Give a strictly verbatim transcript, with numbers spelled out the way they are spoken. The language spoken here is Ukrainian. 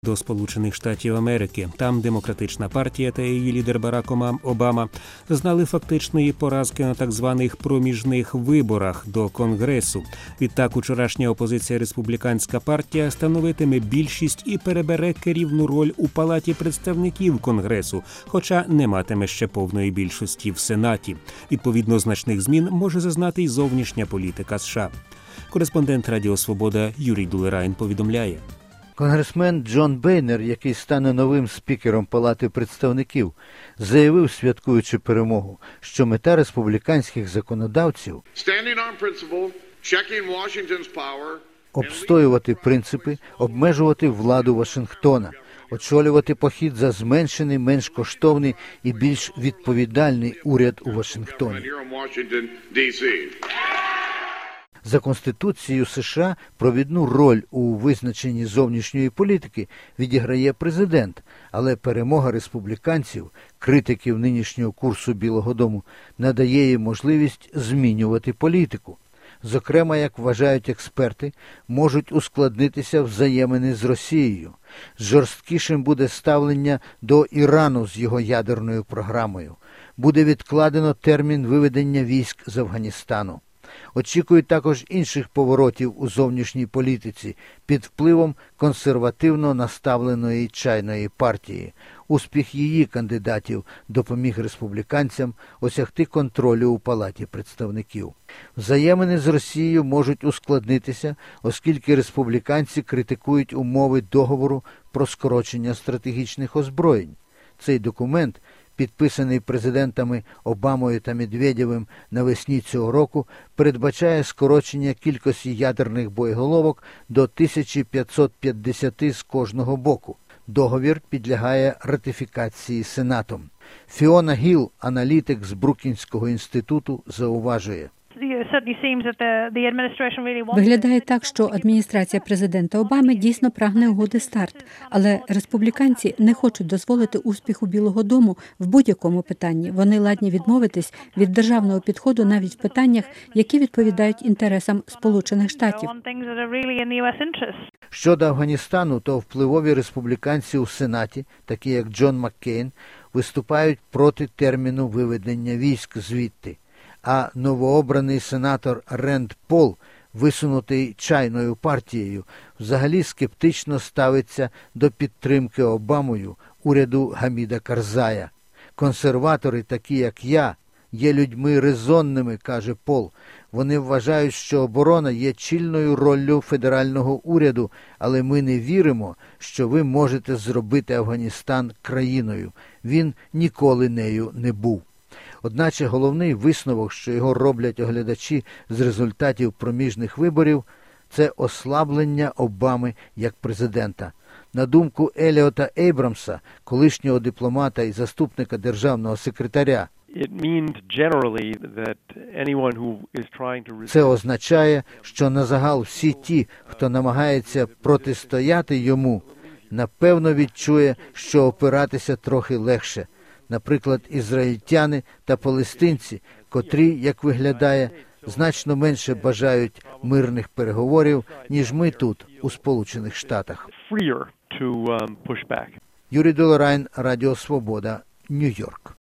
До Сполучених Штатів Америки. Там Демократична партія та її лідер Барак Обама зазнали фактичної поразки на так званих проміжних виборах до Конгресу. Відтак, учорашня опозиція Республіканська партія становитиме більшість і перебере керівну роль у Палаті представників Конгресу, хоча не матиме ще повної більшості в Сенаті. Відповідно, значних змін може зазнати й зовнішня політика США. Кореспондент Радіо Свобода Юрій Дулерайн повідомляє. Конгресмен Джон Бейнер, який стане новим спікером Палати представників, заявив, святкуючи перемогу, що мета республіканських законодавців – обстоювати принципи, обмежувати владу Вашингтона, очолювати похід за зменшений, менш коштовний і більш відповідальний уряд у Вашингтоні. За Конституцією США провідну роль у визначенні зовнішньої політики відіграє президент, але перемога республіканців, критиків нинішнього курсу Білого дому, надає їм можливість змінювати політику. Зокрема, як вважають експерти, можуть ускладнитися взаємини з Росією. Жорсткішим буде ставлення до Ірану з його ядерною програмою. Буде відкладено термін виведення військ з Афганістану. Очікують також інших поворотів у зовнішній політиці під впливом консервативно наставленої чайної партії. Успіх її кандидатів допоміг республіканцям осягти контролю у Палаті представників. Взаємини з Росією можуть ускладнитися, оскільки республіканці критикують умови договору про скорочення стратегічних озброєнь. Цей документ, підписаний президентами Обамою та Медведєвим навесні цього року, передбачає скорочення кількості ядерних боєголовок до тисяча п'ятсот п'ятдесят з кожного боку. Договір підлягає ратифікації Сенатом. Фіона Гіл, аналітик з Брукінського інституту, зауважує. Виглядає так, що адміністрація президента Обами дійсно прагне угоди старт, але республіканці не хочуть дозволити успіху Білого дому в будь-якому питанні. Вони ладні відмовитись від державного підходу навіть в питаннях, які відповідають інтересам Сполучених Штатів. Щодо Афганістану, то впливові республіканці у Сенаті, такі як Джон Маккейн, виступають проти терміну виведення військ звідти. А новообраний сенатор Ренд Пол, висунутий чайною партією, взагалі скептично ставиться до підтримки Обамою уряду Гаміда Карзая. Консерватори, такі як я, є людьми резонними, каже Пол. Вони вважають, що оборона є чільною роллю федерального уряду, але ми не віримо, що ви можете зробити Афганістан країною. Він ніколи нею не був. Одначе головний висновок, що його роблять оглядачі з результатів проміжних виборів, це ослаблення Обами як президента. На думку Еліота Ейбрамса, колишнього дипломата і заступника державного секретаря, це означає, що назагал всі ті, хто намагається протистояти йому, напевно відчує, що опиратися трохи легше. Наприклад, ізраїльтяни та палестинці, котрі, як виглядає, значно менше бажають мирних переговорів, ніж ми тут, у Сполучених Штатах. Юрій Дулерайн, Радіо Свобода, Нью-Йорк.